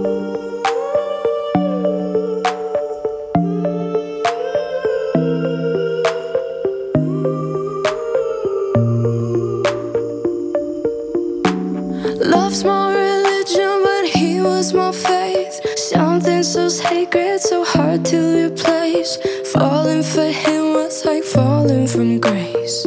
Love's my religion, but he was my faith. Something so sacred, so hard to replace. Falling for him was like falling from grace.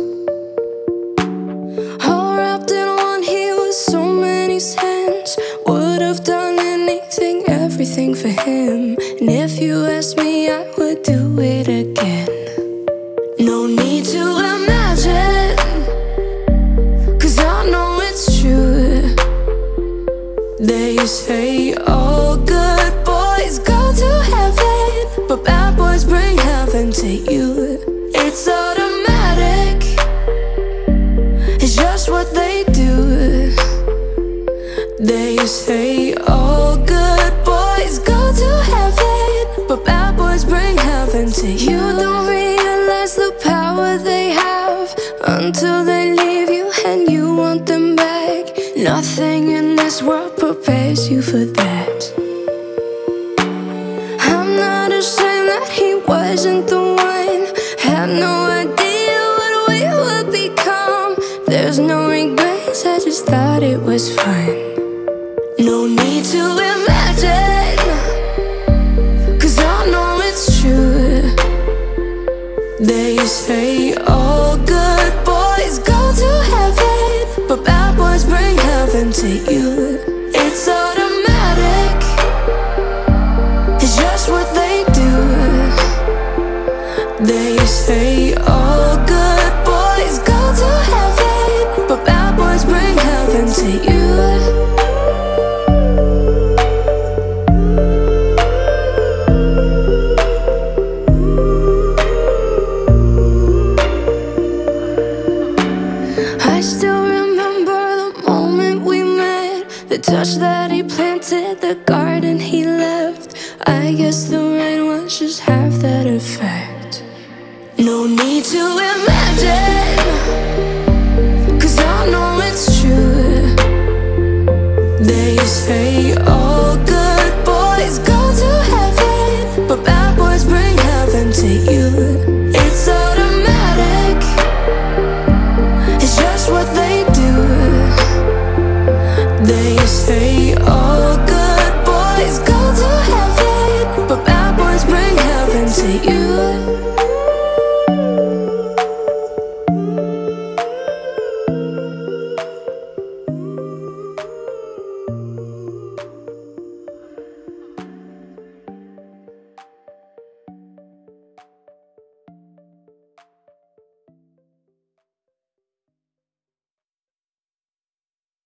All wrapped in one, he was so many sins. Would have done anything, everything for him. And if you asked me, I would do it again. No need to imagine, 'cause I know it's true. They say all good boys go to heaven, but bad boys bring heaven to you. It's automatic, it's just what they do. They say all good boys go to heaven, but bad boys bring heaven to you. You don't realize the power they have until they leave you and you want them back. Nothing in this world prepares you for that. I'm not ashamed that he wasn't the one. Had no idea what we would become. There's no regrets, I just thought it was fun. No need to imagine, 'cause I know it's true. They say all good boys go to heaven, but bad boys bring heaven to you. It's automatic, it's just what they do. They say all good boys go to heaven, but bad boys bring heaven to you. I still remember the moment we met, the touch that he planted, the garden he left. I guess the rain was just half that effect. No need to imagine,